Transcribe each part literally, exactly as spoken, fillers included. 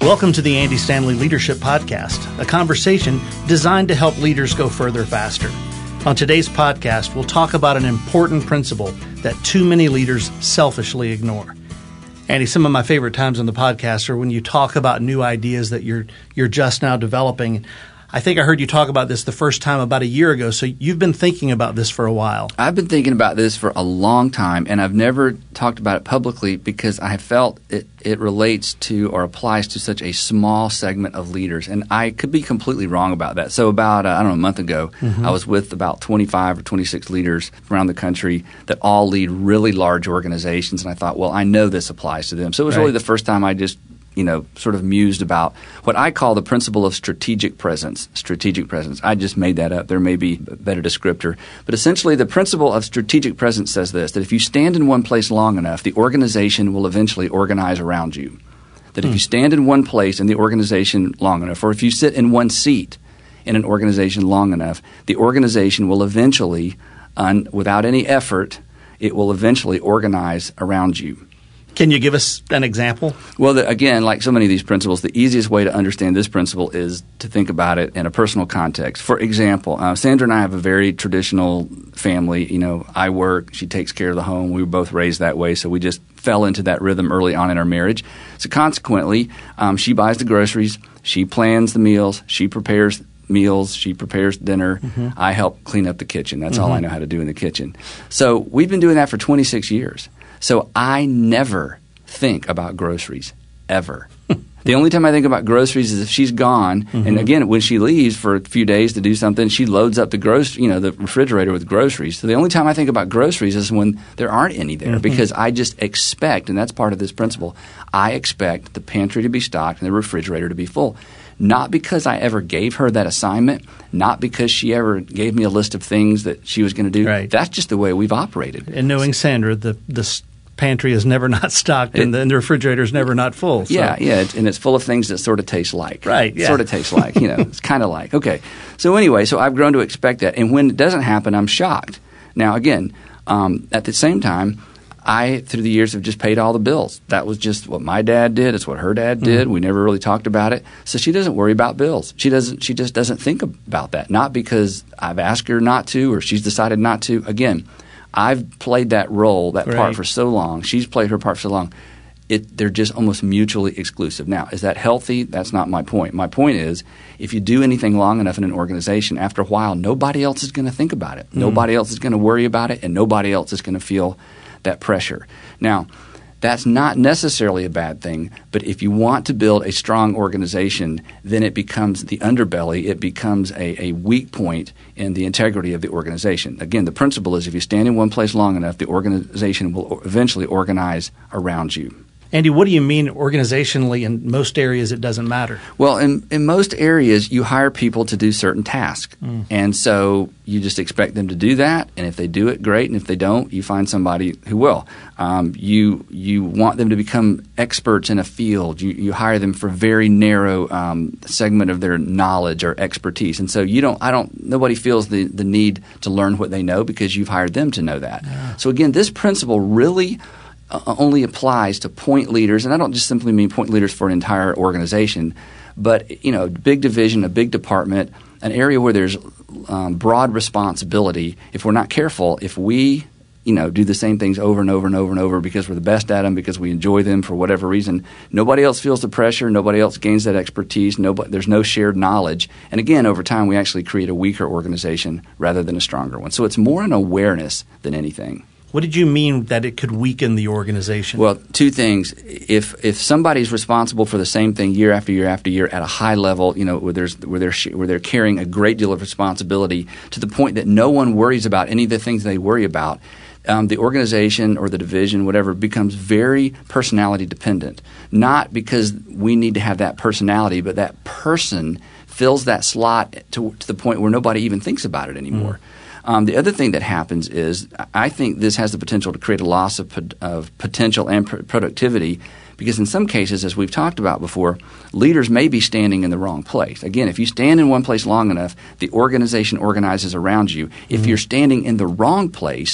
Welcome to the Andy Stanley Leadership Podcast, a conversation designed to help leaders go further faster. On today's podcast, we'll talk about an important principle that too many leaders selfishly ignore. Andy, some of my favorite times on the podcast are when you talk about new ideas that you're you're just now developing. I think I heard you talk about this the first time about a year ago, so you've been thinking about this for a while. I've been thinking about this for a long time, and I've never talked about it publicly because I have felt it, it relates to or applies to such a small segment of leaders. And I could be completely wrong about that. So about, uh, I don't know, a month ago, mm-hmm. I was with about twenty-five or twenty-six leaders around the country that all lead really large organizations, and I thought, well, I know this applies to them. So it was right. really the first time I just you know, sort of mused about what I call the principle of strategic presence. Strategic presence. I just made that up. There may be a better descriptor. But essentially, the principle of strategic presence says this, that if you stand in one place long enough, the organization will eventually organize around you. That if you stand in one place in the organization long enough, or if you sit in one seat in an organization long enough, the organization will eventually, un, without any effort, it will eventually organize around you. Can you give us an example? Well, the, again, like so many of these principles, the easiest way to understand this principle is to think about it in a personal context. For example, uh, Sandra and I have a very traditional family. You know, I work, she takes care of the home. We were both raised that way, so we just fell into that rhythm early on in our marriage. So consequently, um, she buys the groceries, she plans the meals, she prepares meals, she prepares dinner. Mm-hmm. I help clean up the kitchen. That's mm-hmm. all I know how to do in the kitchen. So we've been doing that for twenty-six years. So I never think about groceries, ever. The only time I think about groceries is if she's gone. Mm-hmm. And again, when she leaves for a few days to do something, she loads up the gross, you know, the refrigerator with groceries. So the only time I think about groceries is when there aren't any there, mm-hmm. because I just expect, and that's part of this principle, I expect the pantry to be stocked and the refrigerator to be full. Not because I ever gave her that assignment, not because she ever gave me a list of things that she was going to do. Right. That's just the way we've operated. And knowing Sandra, the the pantry is never not stocked and, it, the, and the refrigerator is never not full. So. Yeah, yeah, it's, and it's full of things that sort of taste like. Right, yeah. Sort of taste like, you know, it's kind of like. Okay, so anyway, so I've grown to expect that. And when it doesn't happen, I'm shocked. Now, again, um, at the same time, I, through the years, have just paid all the bills. That was just what my dad did. It's what her dad did. Mm-hmm. We never really talked about it. So she doesn't worry about bills. She doesn't. She just doesn't think about that. Not because I've asked her not to or she's decided not to. Again, I've played that role, that right. part for so long. She's played her part for so long. It, they're just almost mutually exclusive. Now, is that healthy? That's not my point. My point is, if you do anything long enough in an organization, after a while, nobody else is going to think about it. Mm. Nobody else is going to worry about it, and nobody else is going to feel that pressure. Now, that's not necessarily a bad thing, but if you want to build a strong organization, then it becomes the underbelly. It becomes a, a weak point in the integrity of the organization. Again, the principle is if you stand in one place long enough, the organization will eventually organize around you. Andy, what do you mean organizationally in most areas it doesn't matter? Well, in, in most areas, you hire people to do certain tasks. Mm. And so you just expect them to do that. And if they do it, great. And if they don't, you find somebody who will. Um, you you want them to become experts in a field. You, you hire them for a very narrow um, segment of their knowledge or expertise. And so you don't, I don't, nobody feels the, the need to learn what they know because you've hired them to know that. Yeah. So again, this principle really Uh, only applies to point leaders, and I don't just simply mean point leaders for an entire organization, but you know, big division, a big department, an area where there's um, broad responsibility. If we're not careful, if we you know do the same things over and over and over and over because we're the best at them, because we enjoy them for whatever reason, nobody else feels the pressure, nobody else gains that expertise, nobody, there's no shared knowledge, and again, over time, we actually create a weaker organization rather than a stronger one. So it's more an awareness than anything. What did you mean that it could weaken the organization? Well, two things. If if somebody's responsible for the same thing year after year after year at a high level, you know, where there's where they're where they're carrying a great deal of responsibility to the point that no one worries about any of the things they worry about, um, the organization or the division, whatever, becomes very personality dependent. Not because we need to have that personality, but that person fills that slot to, to the point where nobody even thinks about it anymore. Mm. Um, the other thing that happens is I think this has the potential to create a loss of, of potential and pr- productivity because in some cases, as we've talked about before, leaders may be standing in the wrong place. Again, if you stand in one place long enough, the organization organizes around you. If mm-hmm. you're standing in the wrong place,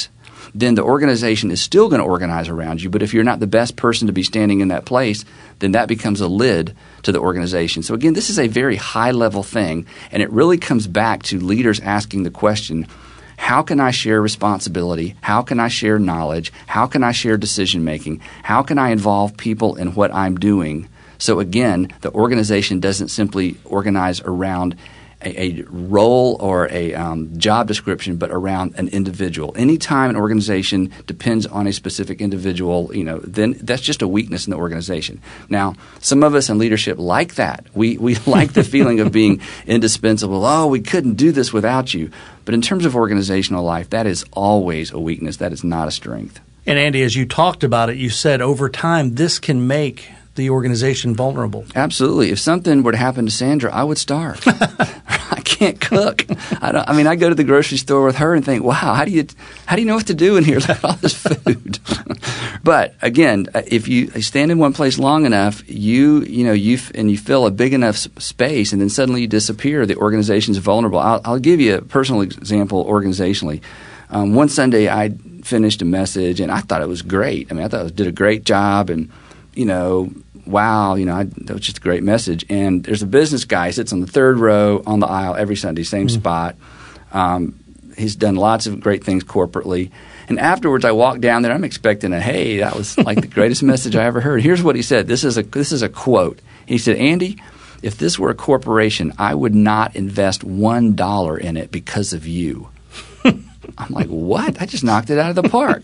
then the organization is still going to organize around you. But if you're not the best person to be standing in that place, then that becomes a lid to the organization. So again, this is a very high-level thing, and it really comes back to leaders asking the question, how can I share responsibility? How can I share knowledge? How can I share decision-making? How can I involve people in what I'm doing? So again, the organization doesn't simply organize around a, a role or a um, job description, but around an individual. Anytime an organization depends on a specific individual, you know, then that's just a weakness in the organization. Now, some of us in leadership like that. We we like the feeling of being indispensable. Oh, we couldn't do this without you. But in terms of organizational life, that is always a weakness. That is not a strength. And Andy, as you talked about it, you said over time this can make the organization vulnerable. Absolutely. If something were to happen to Sandra, I would starve. I can't cook. I don't. I mean, I go to the grocery store with her and think, "Wow, how do you how do you know what to do in here? Look at all this food." But again, if you stand in one place long enough, you you know you and you fill a big enough space, and then suddenly you disappear. The organization's vulnerable. I'll, I'll give you a personal example organizationally. Um, one Sunday, I finished a message, and I thought it was great. I mean, I thought I did a great job, and you know. Wow, you know, I, that was just a great message. And there's a business guy, sits on the third row on the aisle every Sunday, same mm-hmm. spot. Um, he's done lots of great things corporately. And afterwards, I walked down there. I'm expecting a, hey, that was like the greatest message I ever heard. Here's what he said. This is a this is a quote. He said, Andy, if this were a corporation, I would not invest one dollar in it because of you. I'm like, what? I just knocked it out of the park.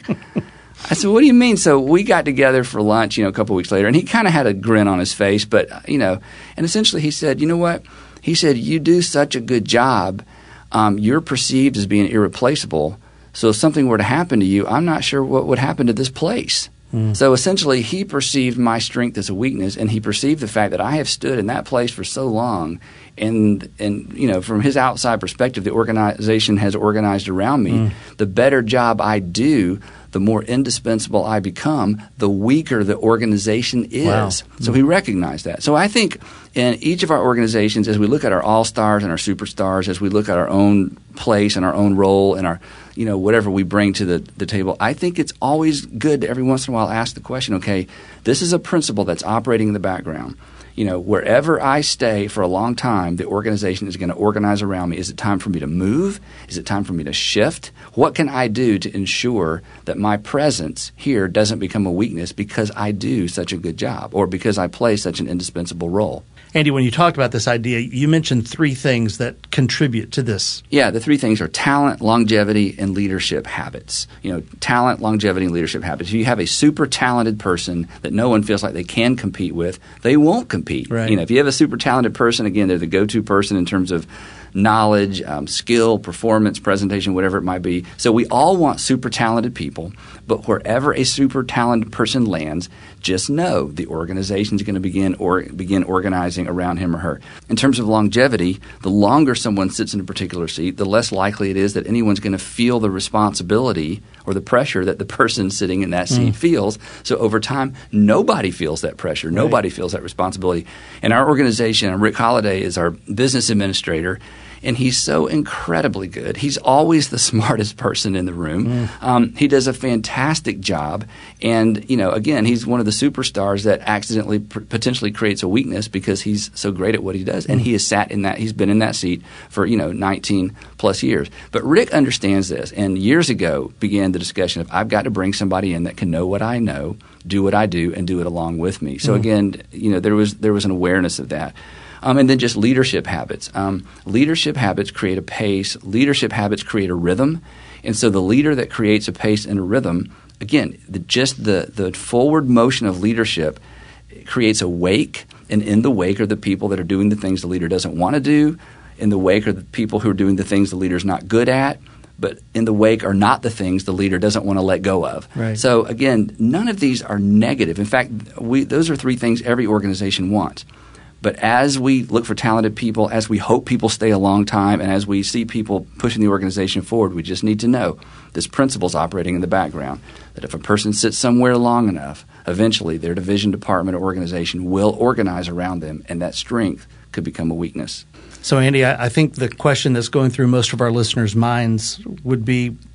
I said, what do you mean? So we got together for lunch, you know, a couple of weeks later, and he kind of had a grin on his face, but, you know, and essentially he said, you know what? He said, you do such a good job. Um, you're perceived as being irreplaceable. So if something were to happen to you, I'm not sure what would happen to this place. Mm. So essentially he perceived my strength as a weakness, and he perceived the fact that I have stood in that place for so long. And, and you know, from his outside perspective, the organization has organized around me. Mm. The better job I do, the more indispensable I become, the weaker the organization is. Wow. So he recognized that. So I think in each of our organizations, as we look at our all-stars and our superstars, as we look at our own place and our own role and our, you know, whatever we bring to the, the table, I think it's always good to every once in a while ask the question, okay, this is a principle that's operating in the background. You know, wherever I stay for a long time, the organization is going to organize around me. Is it time for me to move? Is it time for me to shift? What can I do to ensure that my presence here doesn't become a weakness because I do such a good job or because I play such an indispensable role? Andy, when you talked about this idea, you mentioned three things that contribute to this. Yeah, the three things are talent, longevity, and leadership habits. You know, talent, longevity, and leadership habits. If you have a super talented person that no one feels like they can compete with, they won't compete. Right. You know, if you have a super talented person, again, they're the go-to person in terms of knowledge, um, skill, performance, presentation, whatever it might be. So we all want super talented people, but wherever a super talented person lands, just know the organization is going to begin or begin organizing around him or her. In terms of longevity, the longer someone sits in a particular seat, the less likely it is that anyone's going to feel the responsibility or the pressure that the person sitting in that seat mm. feels. So over time, nobody feels that pressure. Right. Nobody feels that responsibility. In our organization, Rick Holliday is our business administrator, and he's so incredibly good. He's always the smartest person in the room. Mm. Um, he does a fantastic job. And, you know, again, he's one of the superstars that accidentally pr- potentially creates a weakness because he's so great at what he does. And mm. he has sat in that – he's been in that seat for, you know, nineteen plus years. But Rick understands this, and years ago began the discussion of I've got to bring somebody in that can know what I know, do what I do, and do it along with me. So, mm. again, you know, there was there was an awareness of that. Um, and then just leadership habits. Um, leadership habits create a pace. Leadership habits create a rhythm. And so the leader that creates a pace and a rhythm, again, the, just the, the forward motion of leadership creates a wake. And in the wake are the people that are doing the things the leader doesn't want to do. In the wake are the people who are doing the things the leader's not good at. But in the wake are not the things the leader doesn't want to let go of. Right. So, again, none of these are negative. In fact, we, those are three things every organization wants. But as we look for talented people, as we hope people stay a long time, and as we see people pushing the organization forward, we just need to know this principle is operating in the background, that if a person sits somewhere long enough, eventually their division, department, or organization will organize around them, and that strength could become a weakness. So, Andy, I, I think the question that's going through most of our listeners' minds would be,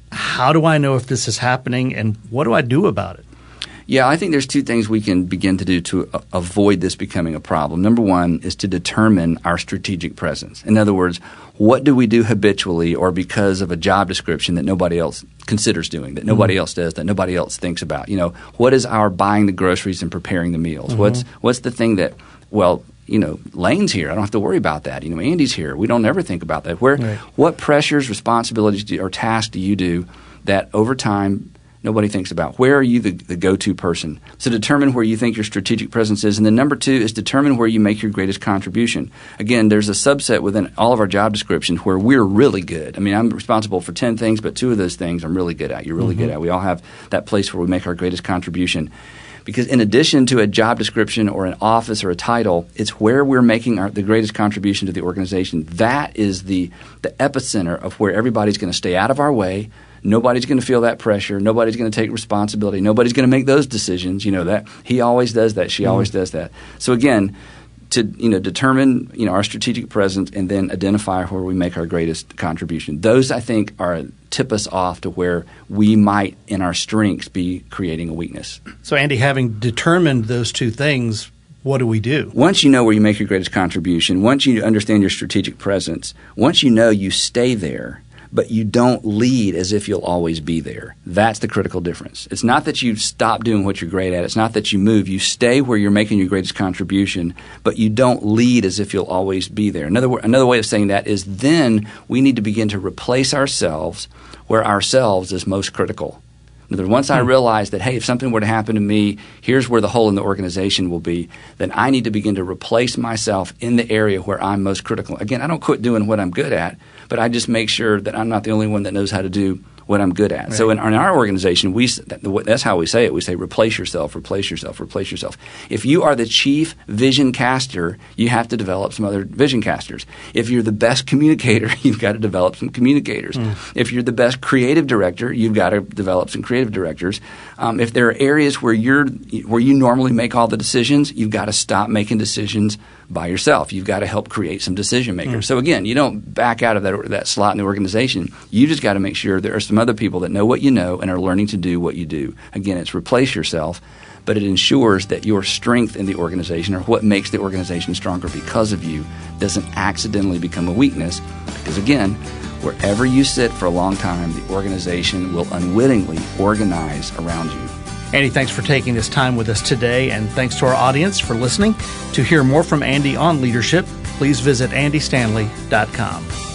how do I know if this is happening, and what do I do about it? Yeah, I think there's two things we can begin to do to a- avoid this becoming a problem. Number one is to determine our strategic presence. In other words, what do we do habitually or because of a job description that nobody else considers doing, that nobody mm-hmm. else does, that nobody else thinks about? You know, what is our buying the groceries and preparing the meals? Mm-hmm. What's what's the thing that, well, you know, Lane's here. I don't have to worry about that. You know, Andy's here. We don't ever think about that. Where, right. What pressures, responsibilities, do, or tasks do you do that over time nobody thinks about? Where are you the, the go-to person? So determine where you think your strategic presence is. And then number two is determine where you make your greatest contribution. Again, there's a subset within all of our job descriptions where we're really good. I mean, I'm responsible for ten things, but two of those things I'm really good at. You're really mm-hmm. good at. We all have that place where we make our greatest contribution. Because in addition to a job description or an office or a title, it's where we're making our, the greatest contribution to the organization. That is the, the epicenter of where everybody's going to stay out of our way. Nobody's going to feel that pressure. Nobody's going to take responsibility. Nobody's going to make those decisions. You know that he always does that. She mm-hmm. always does that. So again, to you know determine you know our strategic presence and then identify where we make our greatest contribution. Those I think are tip us off to where we might in our strengths be creating a weakness. So Andy, having determined those two things, what do we do? Once you know where you make your greatest contribution, once you understand your strategic presence, once you know you stay there, but you don't lead as if you'll always be there. That's the critical difference. It's not that you stop doing what you're great at. It's not that you move. You stay where you're making your greatest contribution, but you don't lead as if you'll always be there. Another, another way of saying that is then we need to begin to replace ourselves where ourselves is most critical. In other words, once I realize that, hey, if something were to happen to me, here's where the hole in the organization will be, then I need to begin to replace myself in the area where I'm most critical. Again, I don't quit doing what I'm good at, but I just make sure that I'm not the only one that knows how to do what I'm good at. Right. So in, in our organization, we that's how we say it. We say replace yourself, replace yourself, replace yourself. If you are the chief vision caster, you have to develop some other vision casters. If you're the best communicator, you've got to develop some communicators. Mm. If you're the best creative director, you've got to develop some creative directors. Um, if there are areas where you're where you normally make all the decisions, you've got to stop making decisions by yourself. You've got to help create some decision makers. Mm. So again, you don't back out of that that slot in the organization. You just got to make sure there are some other people that know what you know and are learning to do what you do. Again, it's replace yourself, but it ensures that your strength in the organization or what makes the organization stronger because of you doesn't accidentally become a weakness. Because again, wherever you sit for a long time, the organization will unwittingly organize around you. Andy, thanks for taking this time with us today, and thanks to our audience for listening. To hear more from Andy on leadership, please visit andy stanley dot com.